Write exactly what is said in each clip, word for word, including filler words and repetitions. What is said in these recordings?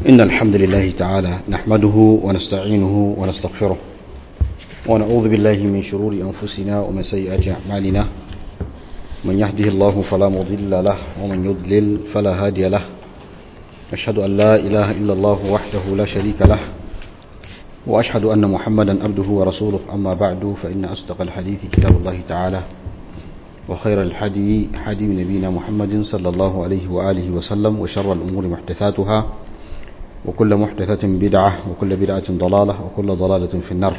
إن الحمد لله تعالى نحمده ونستعينه ونستغفره ونعوذ بالله من شرور أنفسنا ومن سيئات أعمالنا من يهده الله فلا مضل له ومن يضلل فلا هادي له أشهد أن لا إله إلا الله وحده لا شريك له وأشهد أن محمدا عبده ورسوله أما بعد فإن أصدق الحديث كتاب الله تعالى وخير الحدي حدي نبينا محمد صلى الله عليه وآله وسلم وشر الأمور محدثاتها وكل محدثة بدعة وكل بدعة ضلالة وكل ضلالة في النار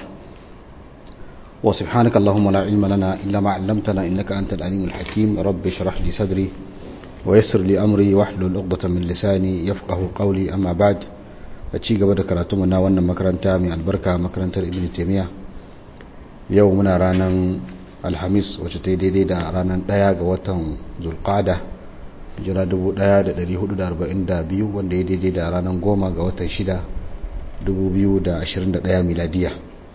وسبحانك اللهم لا علم لنا إلا ما علمتنا إنك أنت العليم الحكيم رب اشرح لي صدري ويسر لي أمري واحلل عقدة من لساني يفقه قولي أما بعد أتشي قبل كراتمنا وأن مكرنتا من البركة مكرنتا ابن تيمية يومنا رانا الحميس وتتيدي دا رانا دايا وطن ذو القعدة jira dubu ɗaya da ɗari hudu da arba'in da biyu wanda ya daidai da ranar goma ga watan shida dubu biyu da ashirin da ɗaya miladiya.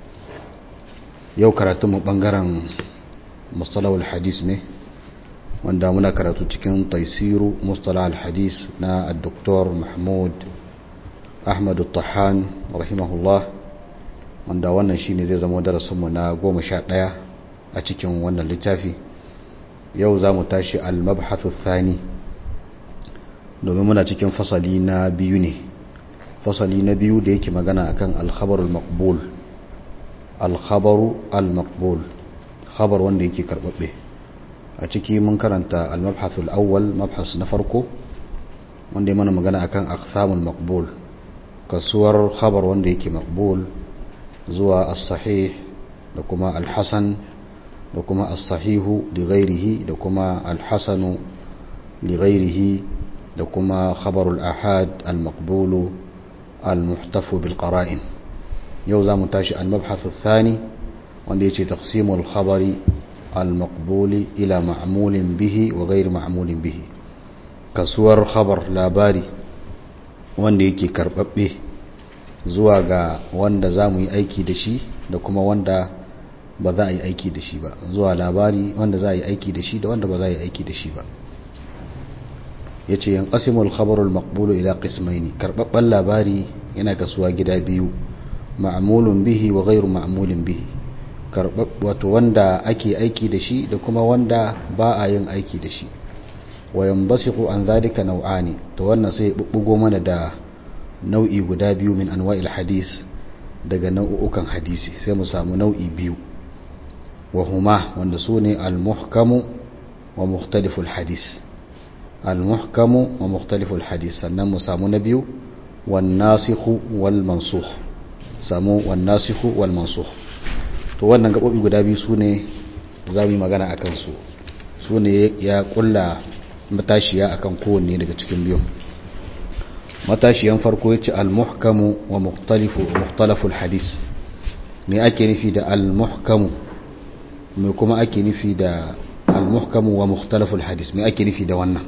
Yau karatunmu ɓangaren mustalahul hadis ne wanda muna karatu cikin taisiru mustalahul hadis na Dr. Mahmud Ahmadu Tahan rahimahullah, wanda wannan shine zai zama darasinmu na goma sha ɗaya a cikin wannan littafi. Yau za mu tashi al-mabhathu thani, domin muna cikin fasali na biyu ne fasali na biyu da yake magana akan al-khabarul maqbul al-khabaru al-maqbul khabar wanda yake karbabbe. A ciki mun karanta al-mabhathul awwal, mabhas na farko wanda yana magana akan aqsamul maqbul, kasuwar khabar wanda yake maqbul zuwa as-sahih da kuma al-hasan da kuma as-sahihu li ghairihi da kuma al-hasanu li ghairihi da kuma khabarul ahad al-maqbulu al-muhtafu bil qara'in. Yau zamu tashi al-mabhath ath-thani wanda yace taqsimul khabari al-maqbuli ila ma'mulin bihi wa ghayr ma'mulin bihi, kasuwar khabar labari wanda yake karbabbe zuwa ga wanda zamu yi aiki da shi da kuma wanda ba za a yi aiki da shi ba, zuwa labari wanda za a yi aiki da shi da wanda ba za a yi aiki da shi ba. yace yanqasimul khabarul maqbulu ila qismaini, karbabban labari yana kasuwa gida biyu, ma'mulun bihi wa ghayru ma'mulin bihi, karbab wato wanda ake aiki da shi da kuma wanda ba a yin aiki da shi. wa yanbasiqu an dhalika naw'ani, to wannan sai bubbugo mana da nau'i guda biyu min anwa'il hadis, daga nau'ukan hadisi sai mu samu nau'i biyu, wa huma wanda sune al-muhkamu wa mukhtaliful hadis. al-muhkamu wa mukhtaliful hadis, sannan mu samu na biyu wan nasikhu wal mansukh, samu wan nasikhu wal mansukh. to wannan gabobi guda biyu sune zamu yi magana akan su, sune ya kulla matashiya akan kowanne daga cikin biyu. matashiyan farko yace al-muhkamu wa mukhtalifu mukhtalaful hadis. me ake nufi da al-muhkamu, me kuma ake nufi da al-muhkamu wa mukhtalaful hadis, me ake nufi da wannan?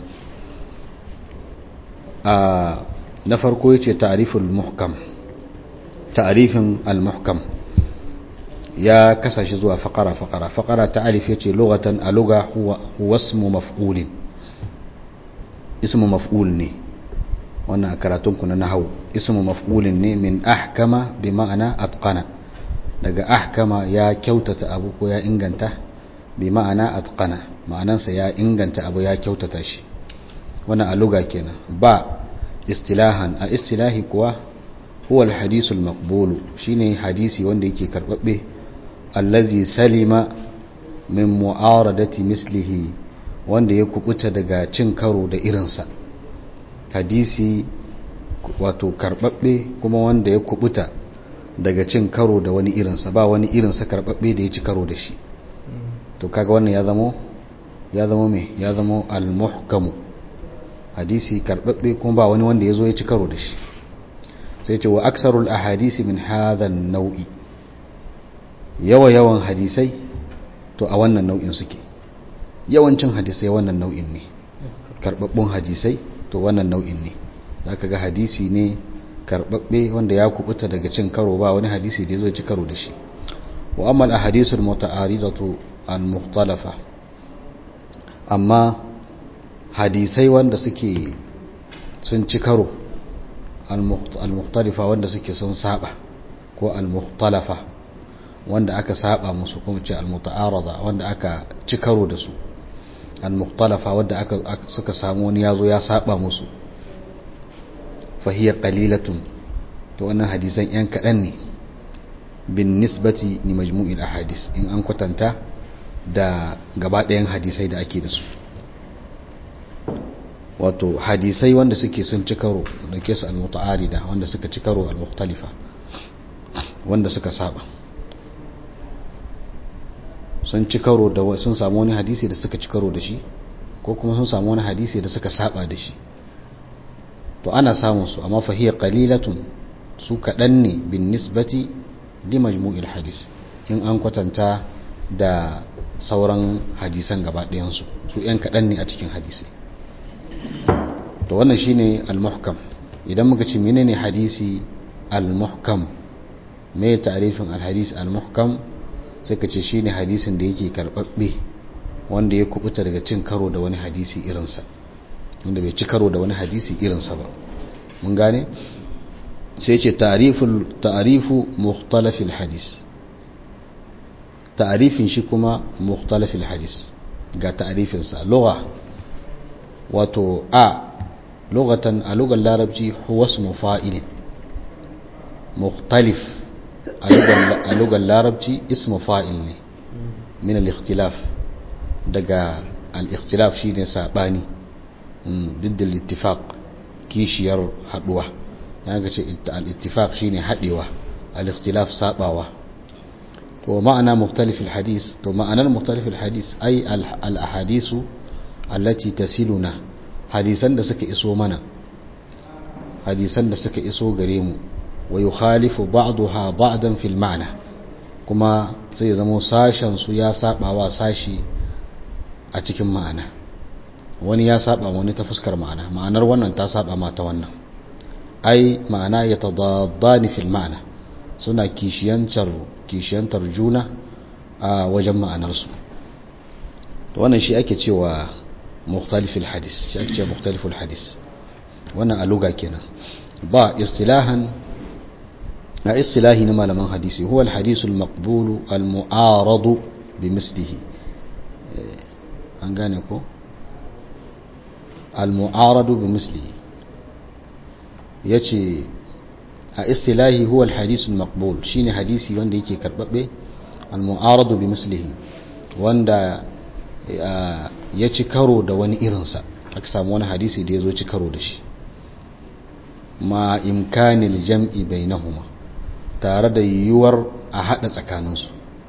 a na farko yace ta'riful muhkam, ta'rifin al-muhkam ya kasashe zuwa faqara faqara. faqara ta'rif yace lughatan a lugha huwa huwa ismu maf'ulin, ismu maf'ul ne wannan karatun ku na nahwu. ismu maf'ulin ne min ahkama bi ma'ana atqana, daga ahkama ya kyautata abu ko ya inganta, bi ma'ana atqana ma'anansa ya inganta abu ya kyautata shi, wannan a lugha kenan. ba istilahan, a istilahi kuwa huwa al-hadithul maqbul, shine hadisi wanda yake karbabbe, allazi salima min mu'aradati mislihi, wanda ya kubuta daga cin karo da irinsa. hadisi wato karbabbe kuma wanda ya kubuta daga cin karo da wani irinsa, ba wani irinsa karbabbe da ya ci karo da shi. to kaga wannan ya zamo ya zamo me ya zamo al-muhkamu, hadisi karbabbe kuma ba wani wanda yazo ya ci karo da shi. sai ce wa aksarul ahadisi min hadha an-naw'i, yawa yawan hadisai to a wannan nau'in suke, yawancin hadisai wannan nau'in ne, karbabbun hadisai to wannan nau'in ne. zaka ga hadisi ne karbabbe wanda ya kubuta daga cin karo, ba wani hadisi da yazo ya ci karo da shi. wa amma al-ahadithul muta'aridatu al-mukhtalafa, amma hadisai wanda suke sun ci karo al-mukhtalifa wanda suke sun saba, ko al-mukhtalafa wanda aka saba musu, kuma ce al-muta'arada wanda aka ci karo da su, al-mukhtalafa wanda aka suka samu wani yazo ya saba musu, fa hiya qalilatun, to wannan hadisan yan kadan ne bin nisbati ni majmu'il ahadis, in an kwatanta da gaba ɗayan hadisai da ake da su. wato hadisai wanda suke sun ci karo da ke su al-muta'arida, wanda suka ci karo, al-mukhtalifa wanda suka saba, sun ci karo da sun samu wani hadisi da suka ci karo da shi, ko kuma sun samu wani hadisi da suka saba da shi, to ana samun su, amma fa hiya qalilatun, su kadan ne bin nisbati li majmu'il hadis, in an kwatanta da sauran hadisan gaba ɗayan su su yan kadan ne a cikin hadisi. to wannan shine al-muhkam. idan muka ce menene hadisi al-muhkam, me ta'rifin al-hadis al-muhkam, sai ka ce shine hadisin da yake karbabbe, wanda ya kubuta daga cin karo da wani hadisi irinsa, wanda bai ci karo da wani hadisi irinsa ba. mun gane? sai ce ta'riful ta'rifu mukhtalafil hadis, ta'rifin shi kuma mukhtalafil hadis, ga ta'rifin sa lugha, wato a lughatan, a lugar larabci huwa ismu fa'il mukhtalif, a lugar larabci ismu fa'il ne min al-ikhtilaf, daga al-ikhtilaf shine sabani, ضد الاتفاق kishiyar haduwa, yana ce al-ittifaq shine hadewa, al-ikhtilaf sabawa. to ma'ana mukhtalif al-hadis, to ma'anar mukhtalif al-hadis ay al-ahadisu allati tasiluna, hadisan da suka iso mana, hadisan da suka iso gare mu, wa yukhalifu ba'daha ba'dan fil ma'na, kuma sai zama sashen su ya sabawa sashi a cikin ma'ana, wani ya saba wani ta fuskar ma'ana, ma'anar wannan ta saba ma ta wannan, ai ma'ana yatadaddani fil ma'na, suna kishiyantar kishiyantar juna a wajen ma'anar su. to wannan shi ake cewa mukhtaliful hadis, shi ake cewa mukhtaliful hadis, wannan a lugha kenan. ba istilahan, a istilahi na malaman hadisi, huwa al-hadith al-maqbul al-mu'arad bi mislihi, an gane ko? al-mu'arad bi mislihi yace a istilahi huwa al-hadith al-maqbul, shine hadisi wanda yake karbabbe, al-mu'arad bi mislihi, wanda ya ci karo da wani irinsa, aka samu wani hadisi da ya zo ci karo da shi, ma imkanil jam'i bainahuma, tare da yiwuwar a hada tsakaninsu,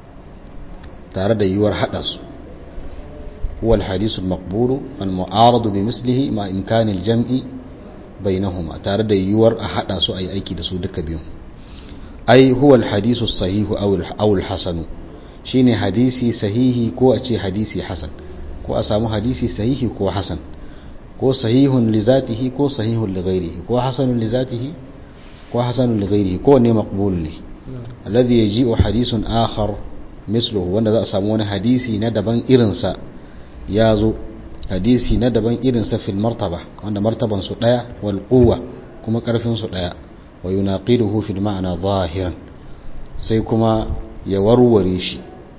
tare da yiwuwar hada su. huwa al-hadith al-maqbul al-mu'arad bi mislihi ma imkanil jam'i bainahuma, tare da yiwuwar a hada su ayi aiki da su duka biyu. ai huwa al-hadith as-sahih aw al-hasan, shine hadisi sahihi ko a ce hadisi hasan, ko a samu hadisi sahihi ko hasan, ko sahihun li zatihi ko sahihun li ghairihi, ko hasanun li zatihi ko hasanun li ghairihi, ko ne maqbul ne. alladhi yaji'u hadithun akhar misluhu, wanda za a samu wani hadisi na daban irinsa ya zo, hadisi na daban irinsa fil martaba, wanda martaban su daya, wal quwwa kuma karfin su daya, wa yunaqiduhu fil ma'na zahiran, sai kuma ya warware shi,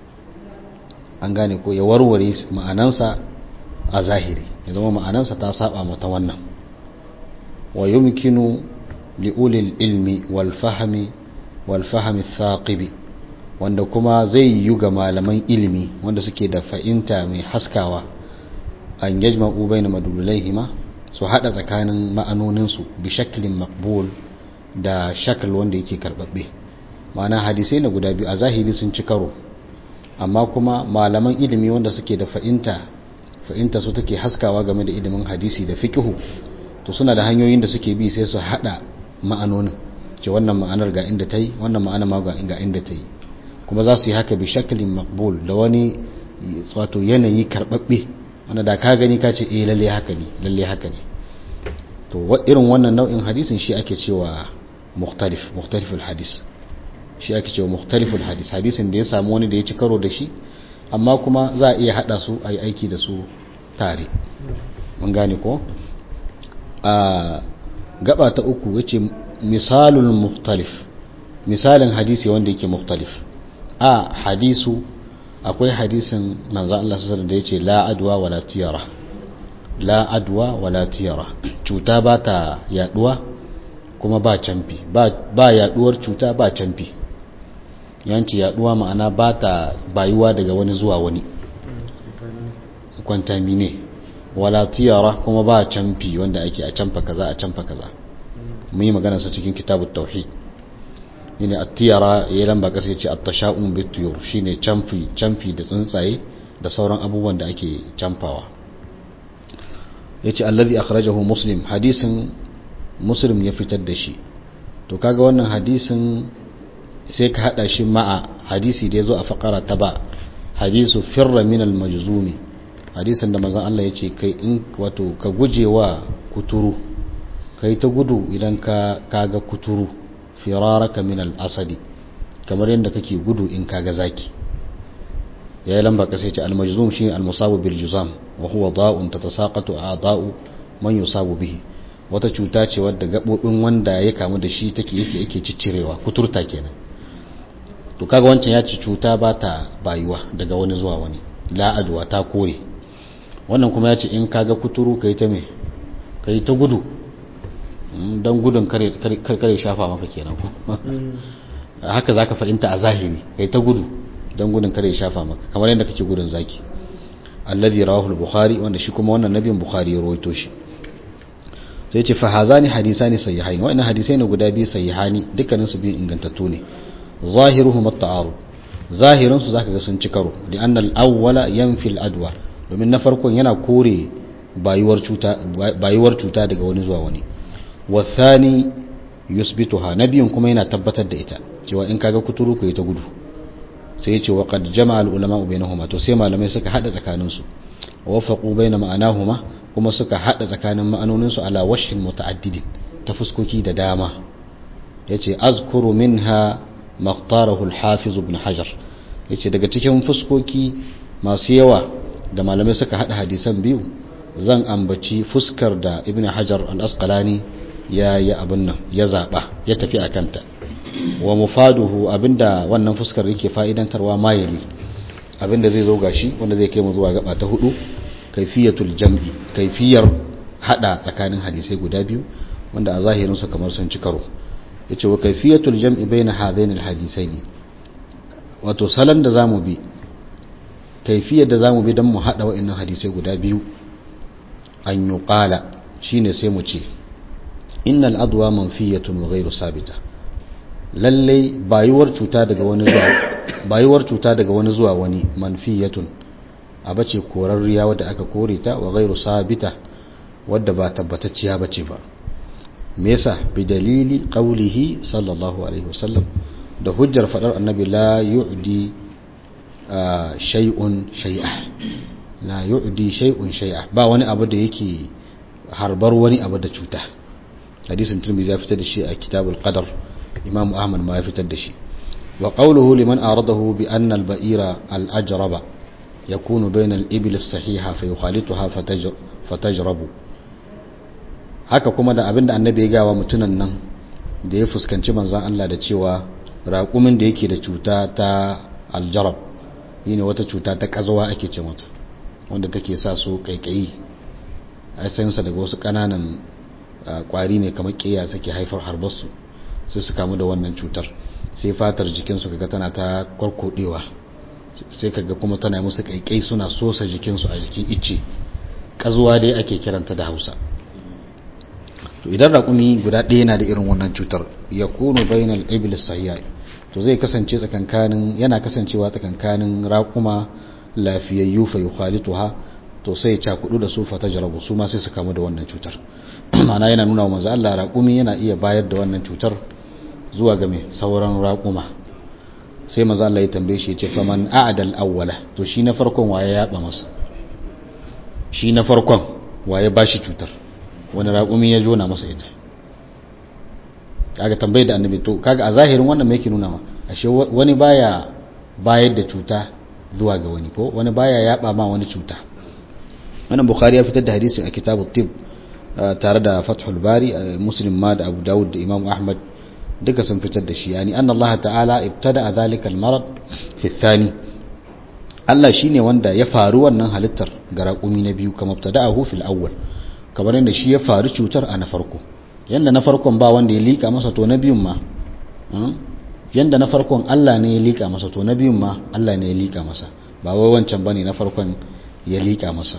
an gane ko, ya warware ma'anansa a zahiri, ya zama ma'anansa ta saba mata wannan. wa yumkinu li ulil ilmi wal fahmi wal fahmi thaqibi, wanda kuma zai yi ga malaman ilimi wanda suke da fahimta mai haskawa, an yajma'u baina madlulaihima, su hada tsakanin ma'anonin su bi shaklin maqbul, da shakal wanda yake karbabbe. ma'ana hadisai na guda biyu a zahiri sun ci karo, amma kuma malaman ilimi wanda suke da fa'inta fa'inta su take haskawa game da ilimin hadisi da fiqhu, to suna da hanyoyin da suke bi sai su hada ma'anonin, ce wannan ma'anar ga inda ta yi, wannan ma'ana ma ga inda ta yi, kuma za su yi haka bi shaklin maqbul, da wani wato yanayi karbabbe, wanda da ka gani ka ce eh lalle haka ne, lalle haka ne. to irin wannan nau'in hadisin shi ake cewa mukhtalif, mukhtaliful hadis, shi ake cewa mukhtaliful hadis, hadisin da ya samu wani da ya ci karo da shi, amma kuma za a iya hada su a yi aiki da su tare. mun gane ko? gaba ta uku yace misalul mukhtalif misalin hadisi wanda yake mukhtalif a hadisu akwai hadisin manzo Allah sallallahu alaihi wasallam da yace la adwa wala tiyara la adwa wala tiyara cuta ba ta yaduwa kuma ba camfi ba ba yaduwar cuta ba camfi yanci yaduwa ma'ana ba ta bayuwa daga wani zuwa wani contamine wala tiyara kuma ba camfi wanda ake a camfa kaza a camfa kaza mun yi magana sa cikin kitabut tauhid ne at-tiyara ya lamba kasa yace at-tasha'um bit-tuyur shine camfi camfi da tsuntsaye da sauran abubuwan da ake camfawa yace allazi akhrajahu muslim hadisin muslim ya fitar da shi to kaga wannan hadisin sai ka hada shi ma'a hadisi da yazo a fakara ta ba hadisu firra min al-majzumi hadisin da manzon Allah yace kai in wato ka gujewa kuturu kai ta gudu idan ka kaga kuturu firaraka min al-asadi kamar yadda kake gudu in kaga zaki yayi lamba ka sai ce al-majzum shi al-musabu bil juzam wa huwa da'un tatasaqatu a'da'u man yusabu bihi wata cuta ce wadda gabobin wanda ya kamu da shi take yake yake ciccirewa kuturta kenan to kaga wancan ya ci cuta ba ta bayuwa daga wani zuwa wani la adwa ta kore wannan kuma ya ce in kaga kuturu kai ta me kai ta gudu dan gudun kare kare shafa maka kenan ko haka zaka fahimta a zahiri kai ta gudu dan gudun kare shafa maka kamar yadda kake gudun zaki alladhi rawahu al-bukhari wanda shi kuma wannan nabiyin bukhari ya rawaito shi sai ce fa hazani hadisani sahihain wa inna hadisaini guda biyu sahihani dukkanin su biyu ingantattu ne zahiruhum at-ta'arud zahirin su zaka ga sun ci karo li anna al-awwala yanfi al-adwa domin na farkon yana kore bayuwar cuta bayuwar cuta daga wani zuwa wani wa thani yusbituha nabiyun kuma yana tabbatar da ita cewa in kaga kuturu ku yi ta gudu sai ya ce wa qad jama'a al-ulama bainahuma to sai malamai suka hada tsakanin su wafaqu baina ma'anahuma kuma suka hada tsakanin ma'anonin su ala wajhin muta'addid ta fuskoki da dama yace azkuru minha maqtarahu al-hafiz ibn hajar yace daga cikin fuskoki masu yawa da malamai suka hada hadisan biyu zan ambaci fuskar da ibn hajar al-asqalani ya yi abin nan ya zaba ya tafi akanta wa mufaduhu abinda wannan fuskar yake fa'idantarwa mayali abinda zai zo gashi wanda zai kai mu zuwa gaba ta hudu kaifiyatul jam'i kaifiyar hada tsakanin hadisai guda biyu wanda a zahirin su kamar sun ci karo yace wa kaifiyatul jam'i baina hadain alhadisaini wato salan da zamu bi kaifiyar da zamu bi dan mu hada wa'annan hadisai guda biyu an yuqala shine sai mu ce innal adwa manfiyatun wa ghayru sabita lalle bayuwar cuta daga wani zuwa bayuwar cuta daga wani zuwa wani manfiyatun abace korarriya wadda aka kore ta wa ghayru sabita wadda ba tabbatacciya bace ba me yasa bi dalili qawlihi sallallahu alaihi wasallam da hujjar fadar annabi la yu'di shay'un shay'a la yu'di shay'un shay'a ba wani abu da yake harbar wani abu da cuta hadisin Tirmidhi ya fitar da shi a kitabul qadar imam ahmad ma ya fitar da shi wa qawluhu liman aradahu bi anna al-ba'ira al-ajraba yakunu bayna al-ibil as-sahiha fa yukhalituha fatajrabu haka kuma da abinda annabi ya gawa mutunan nan da ya fuskanci manzon Allah da cewa raƙumin da yake da cuta ta al-jarab yine wata cuta ta kazawa ake ce mata wanda take sa su kaikayi ai sai sa daga wasu kananan kwari ne kamar kiyaye take haifar harbarsu sai su kamu da wannan cutar sai fatar jikinsu kaga tana ta kwarkodewa sai kaga kuma tana musu kaikai suna sosa jikinsu a jikin icce kazuwa dai ake kiranta da Hausa to idan raƙumi guda ɗaya yana da irin wannan cutar yakunu bainal iblis sahiya to zai kasance tsakankanin yana kasancewa tsakankanin raƙuma lafiyayyu fa yukhalituha to sai ya cakudu da su fa tajrabu su ma sai su kamu da wannan cutar ma'ana yana nuna wa manzo Allah raƙumi yana iya bayar da wannan cutar zuwa ga mai sauran raƙuma sai manzo Allah ya tambaye shi ya ce faman a'dal awwala to shi na farkon waye ya yaba masa shi na farkon waye bashi cutar wani raƙumi ya jona masa ita kaga tambaye da annabi to kaga a zahirin wannan me yake nuna ma ashe wani baya bayar da cuta zuwa ga wani ko wani baya yaba ma wani cuta wannan bukhari ya fitar da hadisi a kitabut tib tare da Fathul Bari, Muslim ma da Abu Dawud da Imam Ahmad duka sun fitar da shi. Yani anna Allah ta'ala ibtada dhalika al-marad fi ath-thani, Allah shine wanda ya faru wannan halittar ga raƙumi na biyu, kamar ibtada'ahu fil awwal, kamar yadda shi ya faru cutar a na farko. Yanda na farkon ba wanda ya lika masa, to na biyun ma yanda na farkon Allah ne ya lika masa, to na biyun ma Allah ne ya lika masa, ba wai wancan bane na farkon ya lika masa.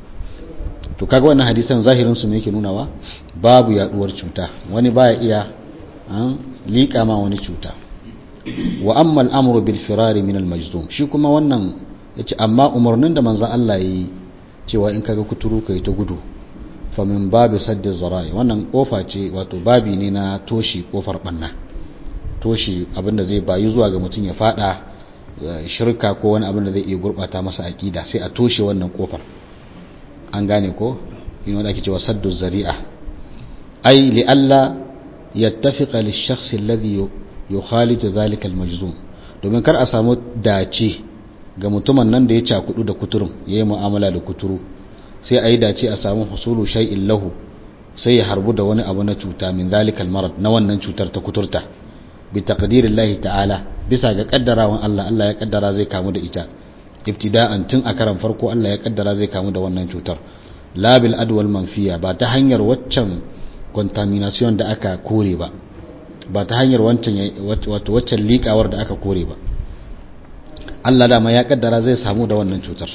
To kaga wannan hadisan zahirin su me yake nunawa? Babu yaduwar cuta, wani baya iya an lika ma wani cuta. Wa amma al-amru bil firari min al-majzum, shi kuma wannan yace amma umarnin da manzon Allah yi cewa in kaga kuturu kai ta gudu, fa min babi saddi zara'i, wannan kofa ce, wato babi ne na toshi kofar banna, toshi abinda zai bayu zuwa ga mutum ya fada shirka ko wani abin da zai iya gurbata masa aqida, sai a toshe wannan kofar. An gane ko? Ina wanda ake cewa saddu zari'a, ai li alla yattafiqa lish-shakhs alladhi yukhalitu dhalika al-majzum, domin kar a samu dace ga mutumin nan da ya cakudu da kuturun, yayi mu'amala da kuturu, sai ayi dace a samu husulu shay'in lahu, sai ya harbu da wani abu na cuta min dhalika al-marad, na wannan cutar ta kuturta, bi taqdirillahi ta'ala, bisa ga kaddarawan Allah. Allah ya kaddara zai kamu da ita ibtida'an, tun a karan farko Allah ya kaddara zai kamu da wannan cutar. La bil adwal manfiya, ba ta hanyar waccan contamination da aka kore ba, ba ta hanyar wancan wato waccan liƙawar da aka kore ba. Allah dama ya kaddara zai samu da wannan cutar.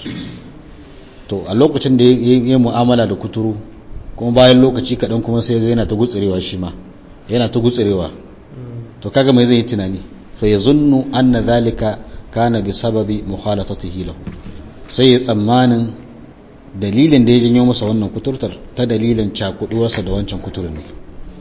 To a lokacin da ya yi mu'amala da kuturu, kuma bayan lokaci kaɗan kuma sai yana ta gutsurewa, shi ma yana ta gutsurewa. To kaga mai zai yi tunani? Fa yazunnu anna dhalika kana bi sababi mukhalatatihi lahu, sai ya tsammanin dalilin da ya janyo masa wannan kuturtar ta dalilin cakuduwarsa da wancan kuturin ne.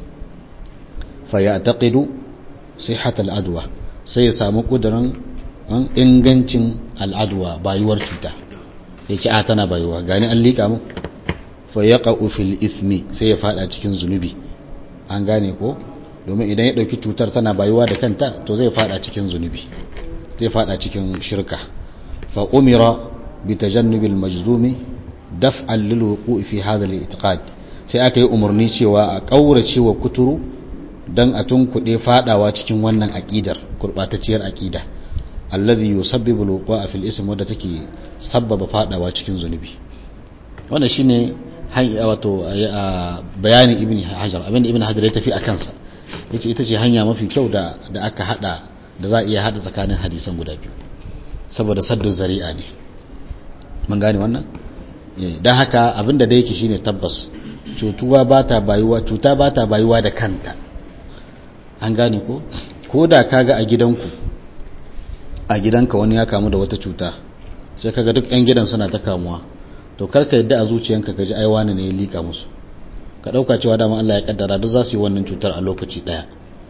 Fa ya'taqidu sihhat al-adwa, sai ya samu kudurin ingancin al-adwa, bayuwar cuta, yace a tana bayuwa, gani an lika mu. Fa yaqa'u fil ithmi, sai ya fada cikin zunubi. An gane ko? Domin idan ya dauki cutar tana bayuwa da kanta, to zai fada cikin zunubi, zai fada cikin shirka. Fa umira bi tajannubil majzumi daf'an lil wuqu'i fi hadha al-i'tiqad, sai aka yi umarni cewa a kaurace wa kuturu dan a tunkuɗe fadawa cikin wannan aqidar, gurbatacciyar aqida, alladhi yusabbibu al-wuqu'a fil ism, wadda take sabbaba fadawa cikin zunubi. Wannan shine hanya, wato bayanin ibn hajar, abinda ibn hajar ya tafi akan sa, yace ita ce hanya mafi kyau da da aka hada, da za a iya hada tsakanin hadisan guda biyu, saboda saddu zari'a ne. Mun gane wannan? Dan haka abinda da yake shine tabbas cutuwa bata bayuwa, cuta bata bayuwa da kanta. An gane ko? Ko da kaga a gidanku, a gidanka wani ya kamu da wata cuta, sai kaga duk ƴan gidan suna ta kamuwa, to karka yadda a zuciyanka kaji ai wani ne ya lika musu, ka dauka cewa dama Allah ya kaddara duk za su yi wannan cutar a lokaci daya.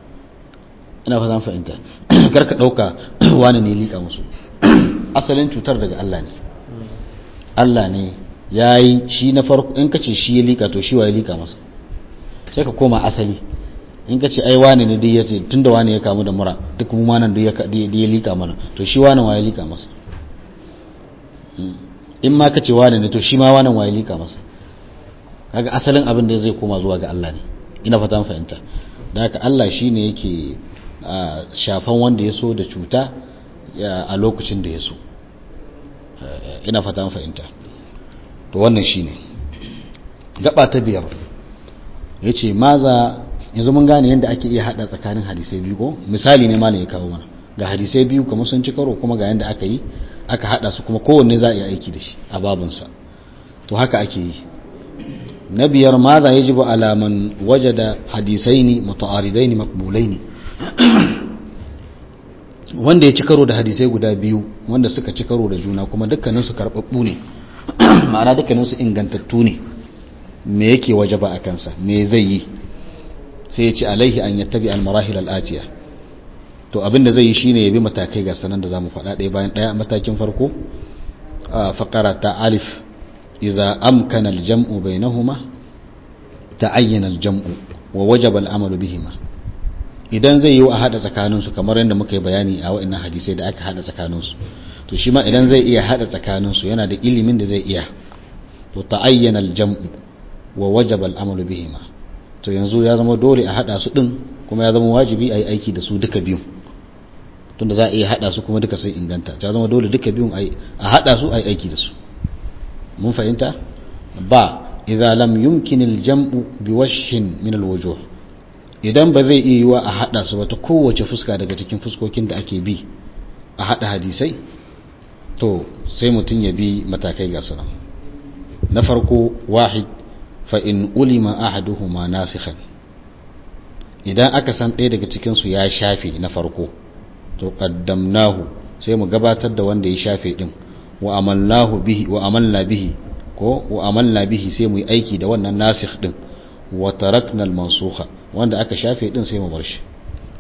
Ina fatan fahimta. Karka dauka wani ne ya lika musu, asalin cutar daga Allah ne. Allah ne yayi shi na farko. In kace shi ya lika, to shi wa ya lika masa, sai ka koma asali. In kace ai wani ne duk yace tunda wani ya kamu da mura, duk mu ma nan duk ya lika mana, to shi wani wa ya lika masa. In ma kace wani ne, to shi ma wani wa ya lika masa. Kaga asalin abin da zai koma zuwa ga Allah ne. Ina fatan fahimta. Da haka Allah shine yake shafan wanda ya so da cuta a lokacin da ya so. Ina fatan fahimta. To wannan shine gaba ta biyar. Yace maza, yanzu mun gane yadda ake iya hada tsakanin hadisai biyu ko? Misali ne malam ya kawo mana. Ga hadisai biyu kuma sun ci karo, kuma ga yanda aka yi aka hada su, kuma kowanne za a yi aiki da shi a babunsa. To haka ake yi. Na biyar, maza yajibu ala man wajada hadisaini muta'aridaini maqbulaini, wanda ya ci karo da hadisai guda biyu wanda suka ci karo da juna kuma dukkanin su karbabbu ne, ma'ana dukkanin su ingantattu ne, me yake wajaba a kansa, me zai yi? Sai ya ce alaihi an yattabi al-marahil al-atiya. To abinda zai yi shine ya bi matakai ga sanan da zamu faɗa ɗaya bayan ɗaya. Matakin farko, faqara ta alif, idza amkana al-jam'u bainahuma ta'ayyana al-jam'u wa wajaba al-amalu bihima. Idan zai yi a hada tsakanin su, kamar yadda muka yi bayani a wa'annan hadisai da aka hada tsakanin su, to shi ma idan zai iya hada tsakanin su, yana da ilimin da zai iya, to ta'ayyana al-jam'u, wa wajaba al-amalu bihima. To yanzu ya zama dole a hada su din kuma ya zama wajibi a yi aiki da su duka biyu, tunda za a iya hada su kuma duka sai inganta. Ya zama dole duka biyun a hada su a yi aiki da su. mun fahimta. Ba idza lam yumkin al-jam'u biwajhin min al-wujuh, idan ba zai iya yiwa a hada su ba ta kowace fuska daga cikin fuskokin da ake bi a hada hadisai, to sai mutun ya bi matakai ga sunan. Na farko, wahid, fa in ulima ahaduhuma nasikhan, idan aka san ɗaya daga cikin su ya shafe na farko, to qaddamnahu, sai mu gabatar da wanda ya shafe din, wa amalnahu bihi wa amalna bihi ko wa amalna bihi, sai mu yi aiki da wannan nasikh din, wa tarakna al-mansukha, wanda aka shafe din sai mu bar shi.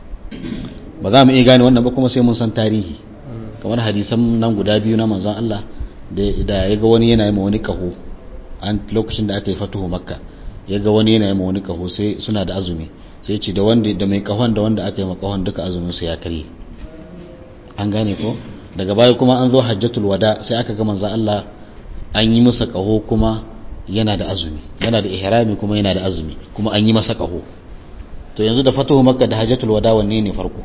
Ba za mu iya gane wannan ba kuma sai mun san tarihi, kamar hadisan nan guda biyu na manzon Allah da ya ga wani yana yi ma wani kaho an lokacin da aka yi fatuhu makka, ya ga wani yana yi ma wani kaho sai suna da azumi, sai ce da wanda da mai kahon da wanda aka yi ma kahon duka azumin su ya kare. An gane ko? Daga baya kuma an zo hajjatul wada, sai aka ga manzon Allah an yi masa kaho kuma yana da azumi, yana da ihrami kuma yana da azumi, kuma an yi masa kaho. To yanzu da fatuhu makka da hajjatul wada wanne ne farko?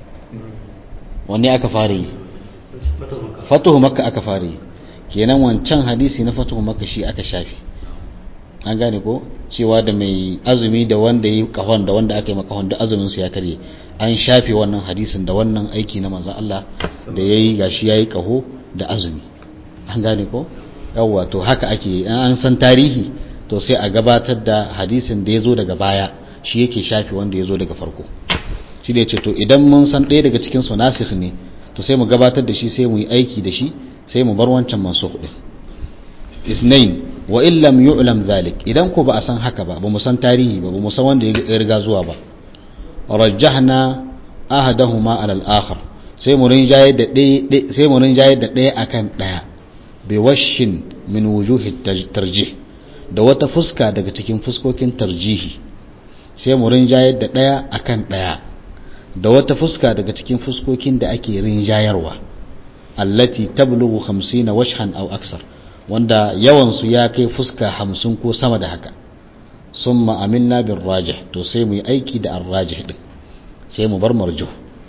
Wanne aka fara yi? Fatuhu makka aka fara yi. Kenan wancan hadisi na fatuhu makka shi aka shafi. An gane ko? Cewa da mai azumi da wanda yi kahon da wanda aka yi makahon da azumin su ya karye, an shafe wannan hadisin da wannan aiki na manzon Allah da yayi gashi yayi kaho da azumi. An gane ko? Yawwa, to haka ake, an san tarihi to sai a gabatar da hadisin da yazo daga baya, shi yake shafi wanda yazo daga farko. Shi da yace to idan mun san ɗaya daga cikin su nasikh ne, to sai mu gabatar da shi, sai mu yi aiki da shi, sai mu bar wancan mansukh din. Isnain, wa in lam yu'lam dhalik, idan ko ba a san haka ba, ba mu san tarihi ba, ba mu san wanda ya riga zuwa ba, rajjahna ahadahuma ala al-akhar, sai mu rinjaye da ɗaya sai mu rinjaye da ɗaya akan ɗaya, bi washin min wujuhi tarjih, da wata fuska daga cikin fuskokin tarjihi, sai mu rinjaye da ɗaya akan ɗaya, da wata fuska daga cikin fuskokin da ake rinjayarwa, allati tablughu khamsina wajhan aw aksar, wanda yawan su ya kai fuska hamsin ko sama da haka. Summa aminna bir rajih, to sai mu yi aiki da ar-rajih din, sai mu bar marjuh.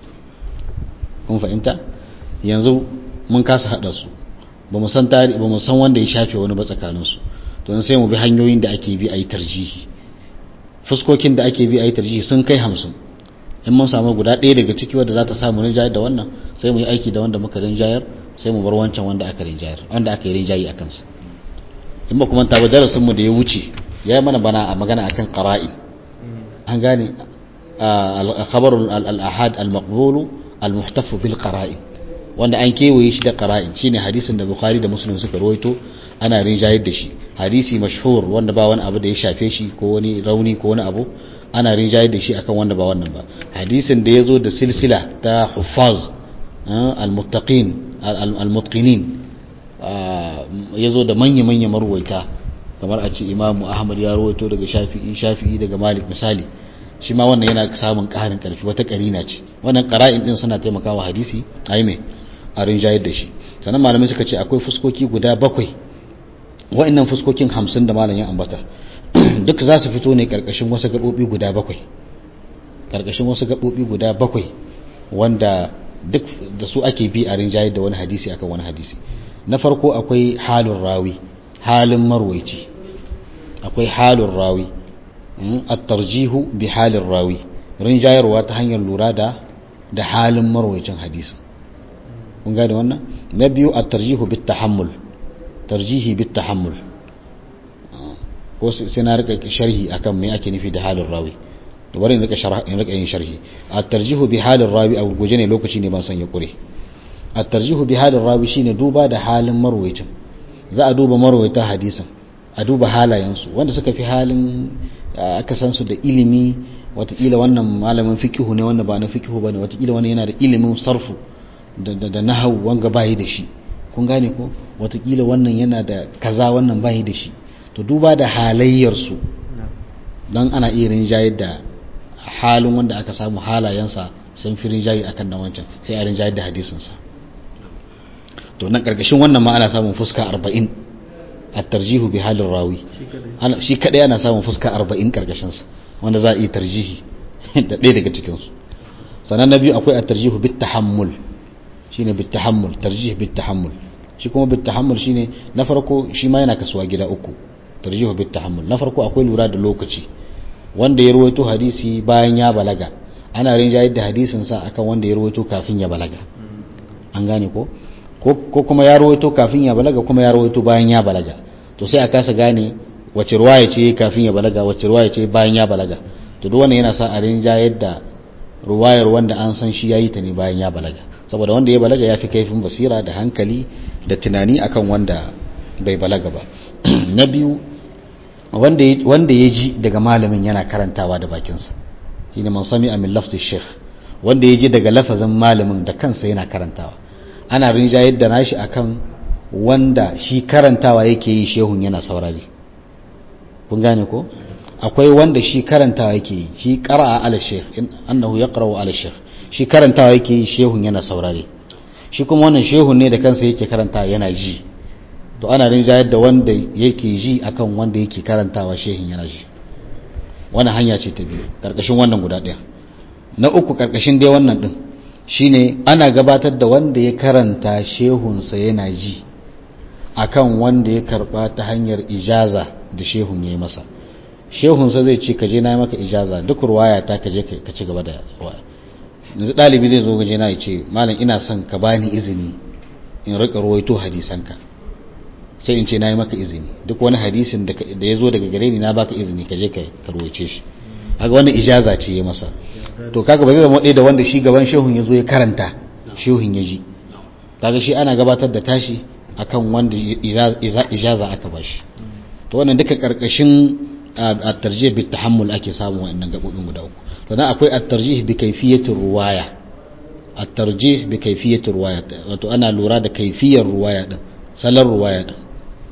kun fahimta. Yanzu mun kasa hada su, ba mu san tari ba mu san wanda ya shafe wani ba tsakanin su, to sai mu bi hanyoyin da ake bi ayi tarjihi. Fuskokin da ake bi ayi tarjihi sun kai hamsin. In mun samu guda ɗaya daga ciki wanda za ta samu rinjayar da wannan, sai mu yi aiki da wanda muka rinjayar, sai mu bar wancan wanda aka rinjayar, wanda aka yi rinjayi a kansa. In ba kuma tabi darasin mu da ya wuce ya yi mana bana a magana akan qara'in. An gane al-khabar al-ahad al-maqbul al-muhtaf bil qara'in, wanda an kewaye shi da qara'in, shine hadisin da Bukhari da Muslim suka rawaito, ana rinjayar da shi. Hadisi mashhur wanda ba wani abu da ya shafe shi ko wani rauni ko wani abu, ana rinjayar da shi akan wanda ba wannan ba. Hadisin da yazo da silsila ta huffaz al-muttaqin al-mutqinin, yazo da manya manya marwaita, kamar a ce Imam Ahmad ya rawaito daga Shafi'i, Shafi'i daga Malik misali, shi ma wannan yana samun ƙarin ƙarfi, wata ƙarina ce. Wannan qara'in din suna taimakawa hadisi ayi me a rinjayar da shi. Sannan malamai suka ce akwai fuskoki guda bakwai, wa'annan fuskokin hamsin da malam ya ambata duk za su fito ne karkashin wasu gabobi guda bakwai, karkashin wasu gabobi guda bakwai wanda duk da su ake bi a rinjayar da wani hadisi akan wani hadisi. Na farko akwai halin rawi, halin marwaici, akwai halin rawi, at-tarjihu bi halin rawi, rinjayarwa ta hanyar lura da da halin marwaicin hadisi. kun gane wannan. Na biyu at-tarjihu bit tahammul, tarjihi bit tahammul, ko sai na rika sharhi akan me ake nufi da halin rawi, to bari in rika sharhi in rika yin sharhi. At-tarjihu bi halin rawi a guje ne, lokaci ne ban san ya kure. At-tarjihu bi halin rawi shine duba da halin marwayacin. Za a duba marwayata hadisin, a duba halayensu, wanda suka fi halin aka san su da ilimi, watakila wannan malamin fiqhu ne, wanda ba na fiqhu bane, watakila wannan yana da ilimin sarfu da da, da nahwu, wanga bai da shi. kun gane ko? Watakila wannan yana da kaza, wannan bai da shi. To duba da halayyarsu, don ana iya rinjayar da halin wanda aka samu halayensa sun fi rinjayi akan na wancan, sai a rinjayar da hadisinsa. To nan karkashin wannan ma ana samun fuska arba'in, at-tarjihu bi halin rawi shi kadai ana samun fuska arba'in karkashin sa wanda za a yi tarjihi da ɗaya daga cikin su. sannan na biyu akwai at-tarjihu bit tahammul shine bit tahammul tarjih bit tahammul shi kuma bit tahammul shine na farko shi ma yana kasuwa gida uku. tarjihu bit tahammul na farko akwai lura da lokaci, wanda ya rawaito hadisi bayan ya balaga ana rinjayar da hadisin sa akan wanda ya rawaito kafin ya balaga. an gane ko ko kuma ya rawaito kafin ya balaga kuma ya rawaito bayan ya balaga, to sai a kasa gane wace ruwaya ce kafin ya balaga wace ruwaya ce bayan ya balaga. to duk wannan yana sa a rinjayar da ruwayar wanda an san shi yayi ta ne bayan ya balaga, saboda wanda ya balaga ya fi kaifin basira da hankali da tunani akan wanda bai balaga ba. na biyu wanda ya ji daga malamin yana karantawa da bakinsa, shine man sami'a min lafzi sheikh, wanda ya ji daga lafazin malamin da kansa yana karantawa. ana rinjayar da nashi akan wanda shi karantawa yake yi shehun yana saurari. kun gane ko akwai wanda shi karantawa yake yi shi qara'a ala sheikh annahu yaqra'u ala sheikh, shi karantawa yake yi shehun yana saurari. shi kuma wannan shehun ne da kansa yake karantawa yana ji, to ana rinjayar da wanda yake ji akan wanda yake karantawa shehin yana ji. wannan hanya ce ta biyu karkashin wannan guda ɗaya. na uku karkashin dai wannan din shine ana gabatar da wanda ya karanta shehunsa yana ji akan wanda ya karba ta hanyar ijaza da shehun yayi masa. shehunsa zai ce kaje na yi maka ijaza duk ruwaya ta kaje ka ci gaba da ruwaya. yanzu dalibi zai zo gaje na ya ce malam ina son ka bani izini in rika ruwaito hadisanka, sai in ce na yi maka izini duk wani hadisin da ya zo daga gare ni na baka izini kaje ka ruwaice shi. haka wannan ijaza ce ya masa. to kaga ba zai zama ɗaya da wanda shi gaban shehun ya zo ya karanta shehun ya ji. kaga shi ana gabatar da tashi akan wanda ijaza aka bashi. to wannan duka karkashin at-tarjih bi tahammul ake samu wannan gabobin guda uku. sannan akwai at-tarjih bi kayfiyatir ruwaya. at-tarjih bi kayfiyatir ruwaya wato ana lura da kaifiyar ruwaya din, salar ruwaya din.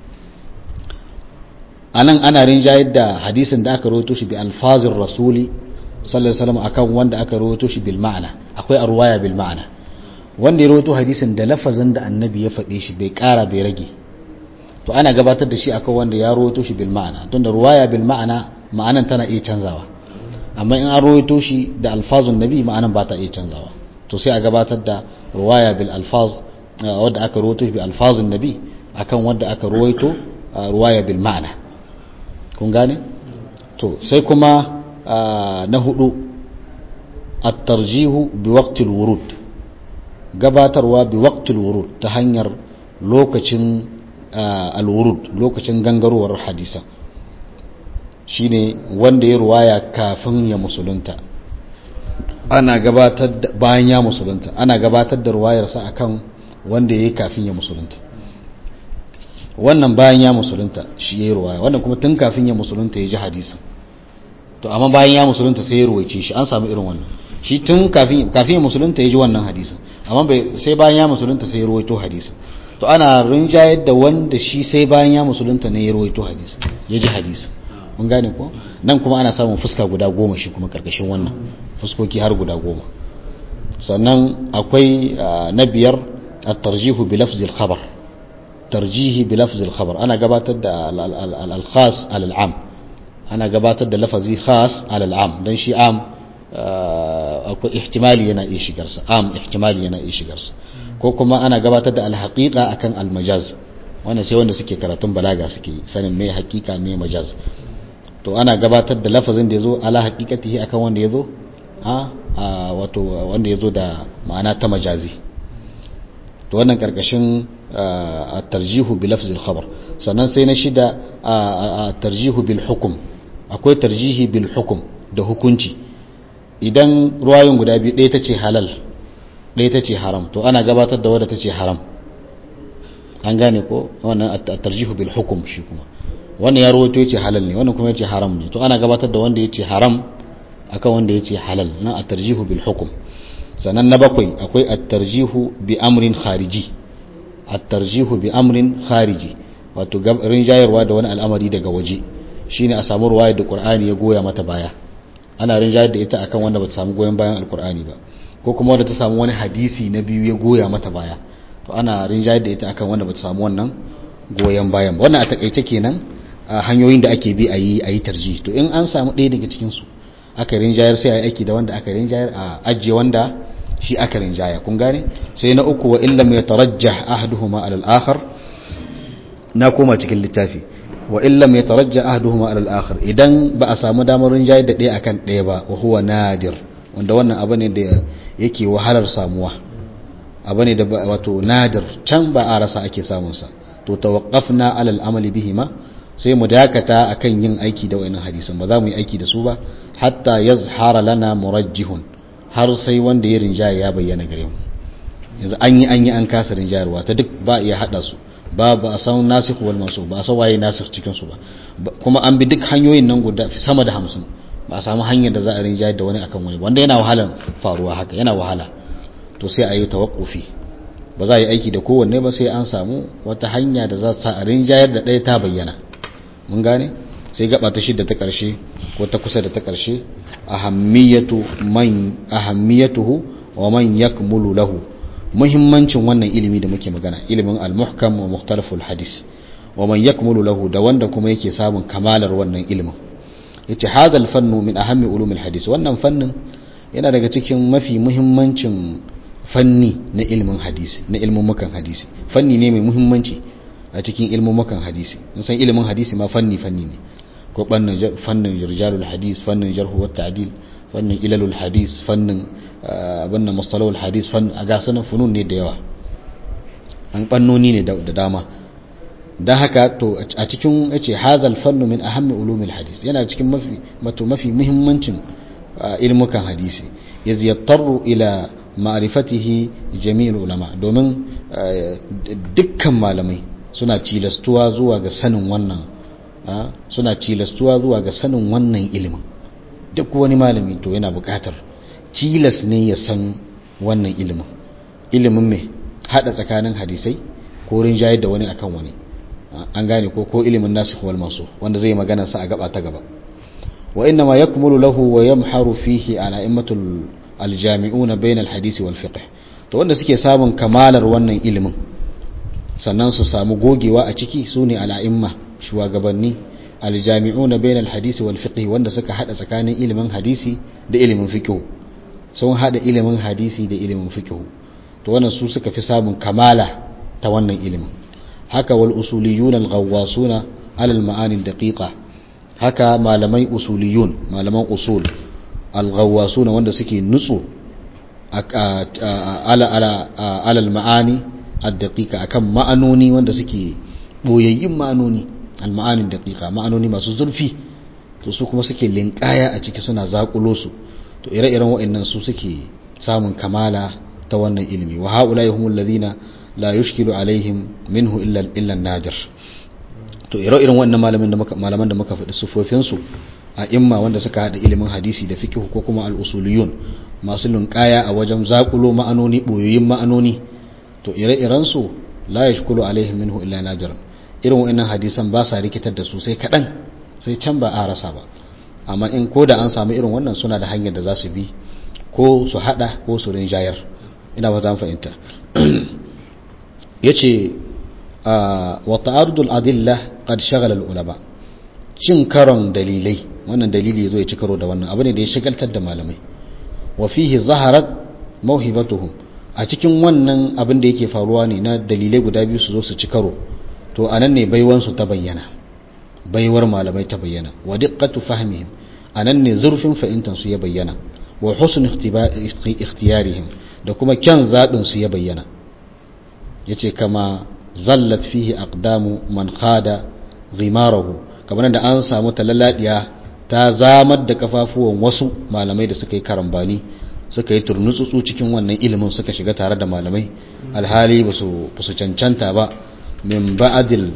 anan ana rinjayar da hadisin da aka rawaito shi bi alfazir rasuli sallallahu alaihi wasallam akan wanda aka rawaito shi bil ma'ana. akwai arwaya bil ma'ana, wanda ya rawaito hadisin da lafazin da annabi ya faɗe shi bai ƙara bai rage, to ana gabatar da shi akan wanda ya rawaito shi bil ma'ana. don da ruwaya bil ma'ana ma'anan tana iya canzawa, amma in an rawaito shi da alfazun nabi ma'anan ba ta iya canzawa, to sai a gabatar da ruwaya bil alfaz wanda aka rawaito shi bi alfazun nabi akan wanda aka rawaito ruwaya bil ma'ana. kun gane? to sai kuma na hudu at-tarjihu bi waqtil wurud, gabatarwa bi waqtil wurud ta hanyar lokacin al-wurud, lokacin gangarowar hadisa. shine wanda ya ruwaya kafin ya musulunta ana gabatar da bayan ya musulunta ana gabatar da ruwayarsa akan wanda ya yi kafin ya musulunta. wannan bayan ya musulunta shi ya yi ruwaya, wannan kuma tun kafin ya musulunta ya ji hadisin, to amma bayan ya musulunta sai ya ruwaice shi. an samu irin wannan, shi tun kafin kafin ya musulunta ya ji wannan hadisin, amma sai bayan ya musulunta sai ya ruwaito hadisin. to ana rinjayar da wanda shi sai bayan ya musulunta ne ya ruwaito hadisin ya ji hadisin. mun gane ko nan kuma ana samun fuska guda goma shi kuma karkashin wannan fuskoki har guda goma. sannan akwai na biyar at-tarjihu bi lafzi al-khabar, tarjihi bi lafzi al-khabar ana gabatar da al-khas ala al-am, ana gabatar da lafazi khas ala al-am dan shi am akwai ihtimali yana iya shigarsa, am ihtimali yana iya shigarsa. ko kuma ana gabatar da al-haqiqa akan al-majaz, wannan sai wanda suke karatun balaga suke sanin me haqiqa me majaz. to ana gabatar da lafazin da yazo ala haqiqatihi akan wanda yazo a wato wanda yazo da ma'ana ta majazi. to wannan karkashin at-tarjihu bi lafzi al-khabar. sannan sai na shida at-tarjihu bil hukm, akwai tarjihi bil hukm da hukunci. idan ruwayoyin guda biyu ɗaya tace halal ɗaya tace haram, to ana gabatar da wadda tace haram. an gane ko wannan at-tarjihu bil hukm. shi kuma wannan ya rawaito yace halal ne, wannan kuma yace haram ne, to ana gabatar da wanda yace haram akan wanda yace halal, na at-tarjihu bil hukm. sannan na bakwai akwai at-tarjihu bi amrin khariji, at-tarjihu bi amrin khariji wato rinjayarwa da wani al'amari daga waje, shine a samu ruwaya da Qur'ani ya goya mata baya, ana rinjayar da ita akan wanda bata samu goyen bayan al-Qur'ani ba, ko kuma wanda ta samu wani hadisi na biyu ya goya mata baya, to ana rinjayar da ita akan wanda bata samu wannan goyon bayan ba. Wannan a takaice kenan hanyoyin da ake bi a yi a yi tarji. To in an samu ɗaya daga cikin su aka rinjayar sai a yi aiki da wanda aka rinjayar, a ajiye wanda shi aka rinjaya. Kun gane? Sai na uku, wa illam yatarajjah ahaduhuma ala al-akhar, na koma cikin littafi, wa illam yatarajjah ahaduhuma ala al-akhar, idan ba a samu damar rinjayar da ɗaya akan ɗaya ba, wa huwa nadir, wanda wannan abu ne da yake wahalar samuwa, abu ne da wato nadir, can ba a rasa ake samun sa, to tawaqqafna ala al-amali bihima, sai mu dakata akan yin aiki da wayannan hadisan, ba za mu yi aiki da su ba hatta yazhara lana murajjihun, har sai wanda ya rinjaye ya bayyana gare mu. Yanzu an yi an yi an kasa rinjayarwa ta duk ba iya hada su, ba ba a san nasikh wal mansukh, ba a san waye nasikh cikin su ba, kuma an bi duk hanyoyin nan guda sama da hamsin, ba a samu hanyar da za a rinjayar da wani akan wani, wanda yana wahalan faruwa haka, yana wahala. To sai a yi tawaqqufi, ba za a yi aiki da kowanne ba sai an samu wata hanya da za ta rinjayar da ɗaya ta bayyana. Mun gane? Sai gaba ta shidda ta ƙarshe ko ta kusa da ta ƙarshe, ahammiyatu man ahammiyatuhu wa man yakmulu lahu, muhimmancin wannan ilimi da muke magana, ilimin al-muhkam wa mukhtalaful hadis, wa man yakmulu lahu, da wanda kuma yake samun kamalar wannan ilimin. Yace hazal fannu min ahammi ulumil hadis, wannan fannin yana daga cikin mafi muhimmancin fanni na ilimin hadisi, na ilmin mukan hadisi. Fanni ne mai muhimmanci a cikin ilmin mukan hadisi. Mun san ilimin hadisi ma fanni fanni ne, ko fannin rijalul hadis, fannin jarh wa ta'dil, fannin ilalul hadis, fannin abinna mustalahul hadis, fannin a gasanin funun ne da yawa, an fannoni ne da dama. Dan haka to a cikin yace hazal fannu min ahammi ulumil hadis, yana cikin mafi mato mafi muhimmancin ilmukan hadisi. Yaz yattaru ila ma'rifatihi jami'ul ulama, domin dukkan malamai suna tilastuwa zuwa ga sanin wannan suna tilastuwa zuwa ga sanin wannan ilimin. Duk wani malami to yana buƙatar tilas ne ya san wannan ilimin, ilimin me hada tsakanin hadisai ko rinjayar da wani akan wani, an gane ko ko ilimin nasikh wal mansukh, wanda zai magana sa a gaba ta gaba. Wa inna ma yakmulu lahu wa yamharu fihi ala immatul aljami'una bayna alhadisi wal fiqh, to wanda suke samun kamalar wannan ilimin sannan su samu gogewa a ciki sune al'imma, shugabanni, aljami'una bayna alhadisi wal fiqh, wanda suka hada tsakanin ilimin hadisi da ilimin fiqh, sun hada ilimin hadisi da ilimin fiqh, to wannan su suka fi samun kamala ta wannan ilimin. Haka wal usuliyun al ghawasuna ala al ma'ani daqiqa, haka malamai usuliyun, malaman usul al ghawasuna, wanda suke nutsu ala ala ala al ma'ani ad daqiqa, akan ma'anoni wanda suke boyayyin ma'anoni, al ma'ani daqiqa, ma'anoni masu zurfi, to su kuma suke linkaya a ciki suna zakulo su. To ire-iren wa'annan su suke samun kamala ta wannan ilimi. Wa haula humul ladina la yushkilu alaihim minhu illa illa nadir. To ire-iren wannan malaman da muka malaman da muka faɗi sufofin su a imma, wanda suka hada ilimin hadisi da fiqh ko kuma al-usuliyun, masu linkaya a wajen zakulo ma'anoni, boyoyin ma'anoni, to ire-iren su la yushkilu alaihim minhu illa nadir. Irin wa'annan hadisan ba sa rikitar da su sai kadan, sai can ba a rasa ba. Amma in ko da an samu irin wannan, suna da hanyar da za su bi, ko su hada ko su rinjayar. Ina ba ta fahimta. Yace wa ta'arudul adilla qad shaghala al ulama, cin karon dalilai, wannan dalili yazo ya ci karo da wannan abu ne da ya shagaltar da malamai. Wa fihi zaharat mawhibatuhum, a cikin wannan abin da yake faruwa ne na dalilai guda biyu su zo su ci karo, to anan ne baiwan su ta bayyana, baiwar malamai ta bayyana. Wa diqqatu fahmihim, anan ne zurfin fahimtar su ya bayyana. Wa husn ikhtiyarihim, da kuma kyan zabin su ya bayyana. Yace kama zallat fihi aqdamu man khada ghimarahu, kamar da an samu talaladiya ta zamar da kafafuwan wasu malamai da suka yi karambani, suka yi turnutsutsu cikin wannan ilimin, suka shiga tare da malamai alhali ba su cancanta ba. min ba'dil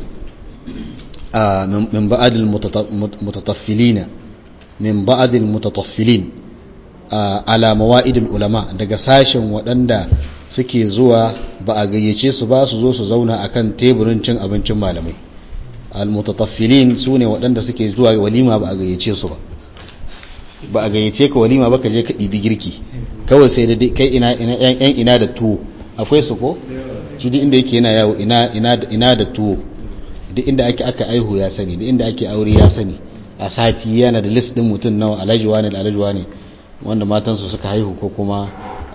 من بعض المتطفلين من بعض المتطفلين على موائد العلماء, daga sashen waɗanda suke zuwa ba a gayyace su ba su zo su zauna akan teburin cin abincin malamai. Al-mutataffilin sune waɗanda suke zuwa walima ba a gayyace su ba, ba a gayyace ka walima ba ka je ka ɗibi girki kawai, sai da kai ina ina yan ina da tuwo, akwai su ko shi inda yake yana yawo ina ina ina da tuwo, duk inda ake aka aihu ya sani, duk inda ake aure ya sani, a sati yana da list din mutum nawa alajuwa ne da alajuwa ne wanda matansu suka haihu ko kuma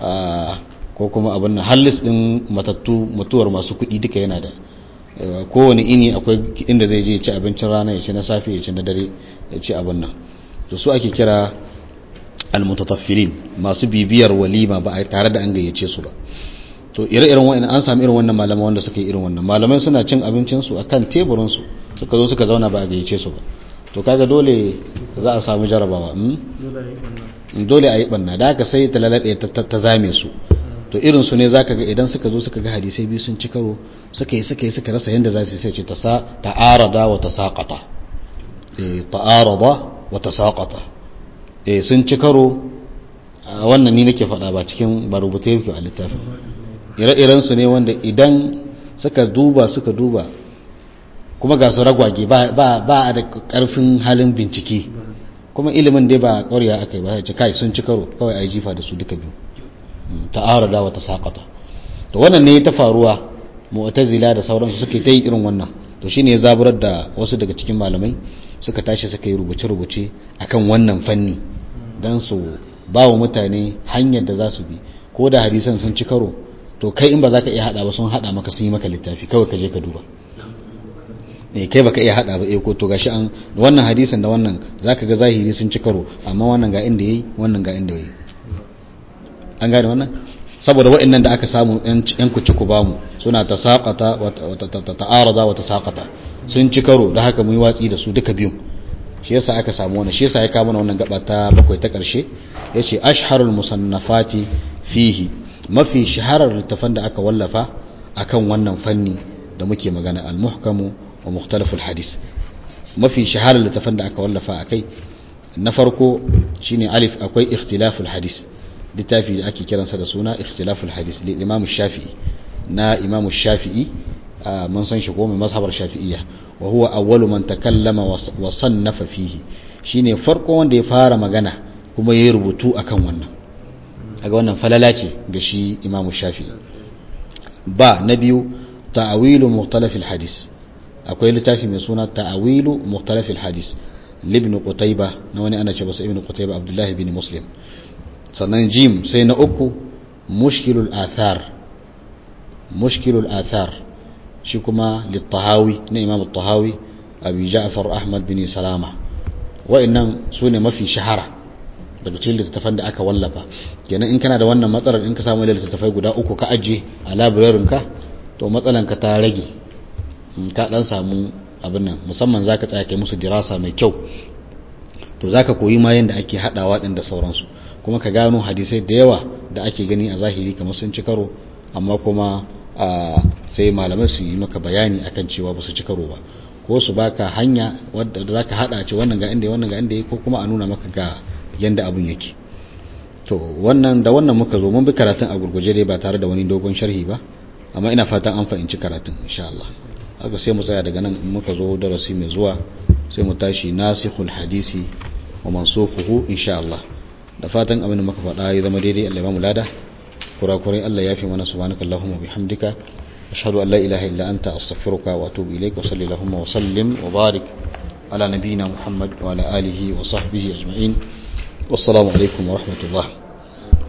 ko kuma abin nan, har list din matattu mutuwar masu kuɗi duka yana da. Kowane ini akwai inda zai je ya ci abincin rana, ya ci na safe, ya ci na dare, ya ci abin nan. To su ake kira almutataffilin, masu bibiyar walima ba tare da an gayyace su ba. To ire-iren wa'annan an samu irin wannan malaman wanda suka yi irin wannan. Malamai suna cin abincin su akan teburin su, suka zo suka zauna ba a gayyace su ba. To kaga dole za a samu jarabawa. Dole a yi banna, da haka sai ta lalade ta zame su. To irin su ne zaka ga idan suka zo suka ga hadisai biyu sun ci karo, suka yi suka yi suka rasa yanda za su sai ce ta'arada wa tasaqata. Eh ta'arada wa tasaqata. Eh sun ci karo, wannan ni nake faɗa ba cikin ba rubuta yake a littafin. Ire-iren su ne wanda idan suka duba suka duba kuma ga su ragwage ba ba ba da karfin halin bincike, kuma ilimin dai ba ƙwarya akai ba, sai ce kai sun ci karo, kawai ai jifa da su duka biyu. Ta'arada wa tasaqata. To wannan ne ta faruwa, mu'tazila da sauransu suke ta yi irin wannan. To shine ya zaburar da wasu daga cikin malamai suka tashi suka yi rubuce-rubuce akan wannan fanni dan su ba wa mutane hanyar da za su bi, ko da hadisan sun ci karo to kai in ba za ka iya hada ba sun hada maka, sun yi maka littafi, kawai ka je ka duba. Eh kai baka iya hada ba, eh ko to gashi an wannan hadisin da wannan zaka ga zahiri sun ci karo, amma wannan ga inda yayi, wannan ga inda yayi. An gane wannan? Saboda wa'annan da aka samu yan kuci ku bamu suna tasaqata wa ta'arada wa tasaqata, sun ci karo, da haka mu yi watsi da su duka biyu. Shi yasa aka samu wannan, shi yasa ya kawo mana wannan gaba ta bakwai ta karshe, yace ashharul musannafati fihi, mafi shaharar littafan da aka wallafa akan wannan fanni da muke magana, al-muhkamu wa mukhtalaful hadis. Mafi shaharar littafan da aka wallafa akai, na farko shine alif akwai ikhtilaful hadis, littafi da ake kiransa da suna ikhtilaful hadis li imam shafi'i, na imam shafi'i mun san shi ko mai mazhabar shafi'iyya, wa huwa awwalu man takallama wa sannafa fihi, shine farko wanda ya fara magana kuma yayi rubutu akan wannan. Kaga wannan falala ce ga shi imam shafi'i. Ba na biyu ta'awilu mukhtalafil hadis, akwai littafi mai suna ta'awilu mukhtalafil hadis libn qutayba, na wani ana ce basa ibn qutayba abdullahi bin muslim. Sannan jim sai na uku mushkilul athar, mushkilul athar shi kuma littahawi na imam tahawi abi ja'far ahmad bin salama. wa'annan su ne mafi shahara daga cikin littattafan da aka wallafa. Kenan in kana da wannan matsalar, in ka samu littattafai guda uku ka aje a library ka, to matsalan ka ta rage, ka dan samu abin nan, musamman zaka tsaya kai musu dirasa mai kyau, to zaka koyi ma yanda ake hadawa din da sauransu, kuma ka gano hadisai da yawa da ake gani a zahiri kamar sun ci karo, amma kuma sai malamai su yi maka bayani akan cewa ba su ci karo ba, ko su baka hanya wadda zaka hada ce wannan ga inda wannan ga inda, ko kuma a nuna maka ga yanda abun yake. To wannan da wannan muka zo mun bi karatun a gurguje dai ba tare da wani dogon sharhi ba, amma ina fatan an fahimci karatun insha Allah. Haka sai mu tsaya daga nan, muka zo darasi mai zuwa sai mu tashi nasikhul hadisi wa mansukhuhu insha Allah. Da fatan abin da muka faɗa ya zama daidai, Allah ya ba mu lada, kurakurai Allah ya fi mana. Subhanakallahumma bihamdika ashhadu an la ilaha illa anta astaghfiruka wa atubu ilaik, wa sallallahu wa sallim wa barik ala nabiyyina Muhammad wa ala alihi wa sahbihi ajma'in. Wassalamu alaikum wa rahmatullah.